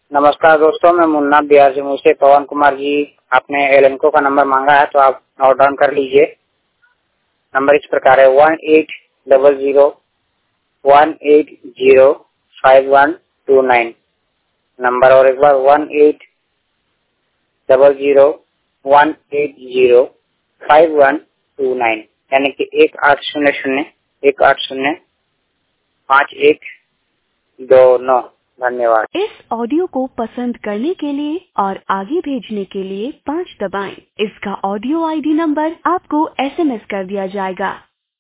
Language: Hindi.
नमस्कार दोस्तों, मैं मुन्ना बिहार जम्मू से। पवन कुमार जी, आपने एलेनको का नंबर मांगा है तो आप नोट डाउन कर लीजिए। नंबर इस प्रकार है 1800180512 नंबर, और एक बार 1800180512 यानी कि 1800180512। धन्यवाद। इस ऑडियो को पसंद करने के लिए और आगे भेजने के लिए 5 दबाएं। इसका ऑडियो आईडी नंबर आपको SMS कर दिया जाएगा।